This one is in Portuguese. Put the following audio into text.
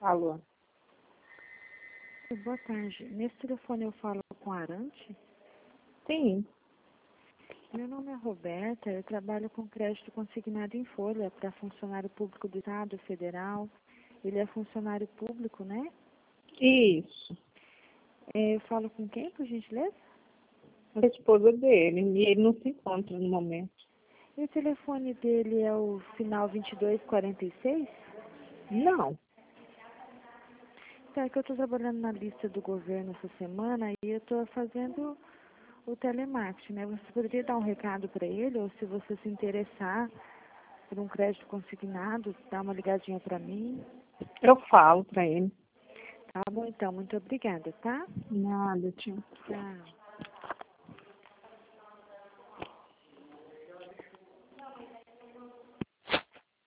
Alô? Boa tarde. Nesse telefone eu falo com a Arante? Sim. Meu nome é Roberta, eu trabalho com crédito consignado em folha para funcionário público do Estado Federal. Ele é funcionário público, né? Isso. Eu falo com quem, por gentileza? A esposa dele. E ele não se encontra no momento. E o telefone dele é o final 2246? Não. Tá, que eu estou trabalhando na lista do governo essa semana e eu estou fazendo o telemarketing, né? Você poderia dar um recado para ele, ou se você se interessar por um crédito consignado, dá uma ligadinha para mim. Eu falo pra ele. Tá bom, então. Muito obrigada, tá? Nada, tio. Tchau.